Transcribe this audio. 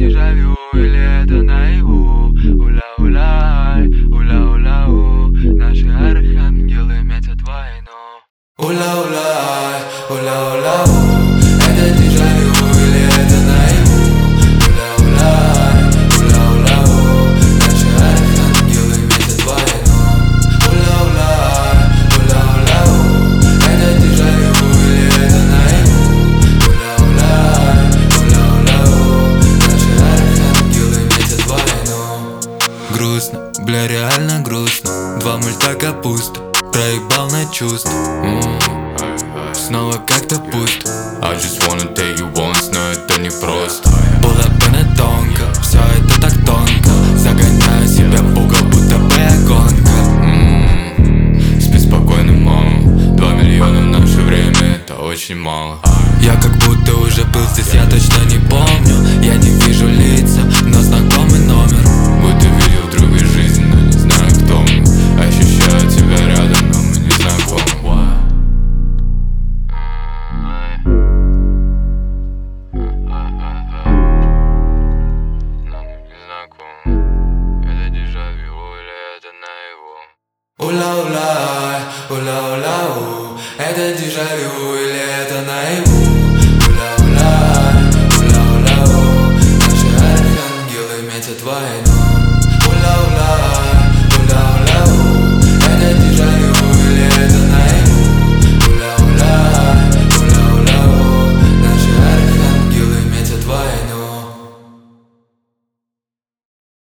дежавю или это наяву? Уля-уля, уля-уля-у. Наши архангелы метят войну. Уля-уля, уля-уля-у. Это дежавю или это наяву? Уля-уля, уля-уля-у. Наши архангелы метят войну. Уля-уля, уля-уля-у. Это дежавю или это наяву? Уля-уля, уля-уля-у. Наши архангелы метят войну. Грустно, бля, реально грустно. Два мульта капуста, проебал на чувств. Снова как-то пусто. I just wanna take you once, но это не просто. Была бы не тонко, все это так тонко. Загоняю себя в угол, будто бы я гонка. Спи спокойно, мама. 2 миллиона в наше время, это очень мало. Я как будто уже был здесь, я точно не помню. Я не вижу лица, но знакомый номер. Будто видел друга из жизни, но не знаю, кто мы. Ощущаю тебя рядом, но мы не знакомы. Уля-уля, уля-уля-у. Это дежавю или это наяву?